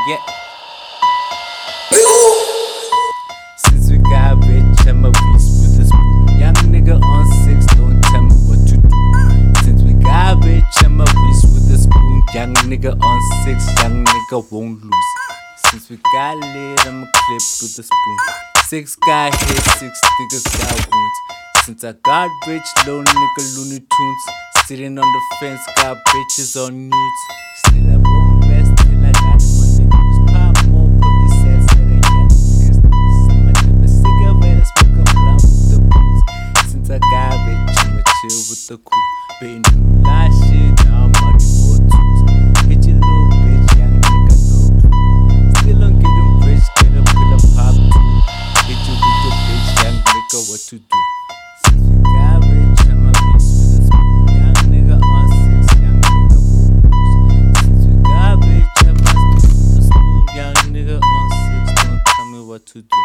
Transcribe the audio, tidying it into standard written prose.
Yeah. Since we got rich, I'm a beast with a spoon. Young nigga on 6, don't tell me what to do. Since we got rich, I'm a beast with a spoon. Young nigga on 6, young nigga won't lose. Since we got lit, I'm a clip with a spoon. 6 got hit, 6 niggas got wounds. Since I got rich, little nigga Looney Tunes. Sitting on the fence, got bitches on nudes. Still I won't rest till I got them on the news. Pop more puppy sets that I got niggas. Some of them a cigarette, I smoke a blunt with the boots. Since I got rich, I'ma chill with the crew. Been through lot shit, now I'm money for twos. Hit your little bitch, young nigga, no clue. Still don't get them rich, get a pill of pop too. Hit you with your bitch, young nigga, what to do? Since we got rich, I'm a beast with a spoon. Young nigga on 6, young nigga won't lose. Since we got rich, I'm a beast with a spoon. Young nigga on 6, don't tell me what to do.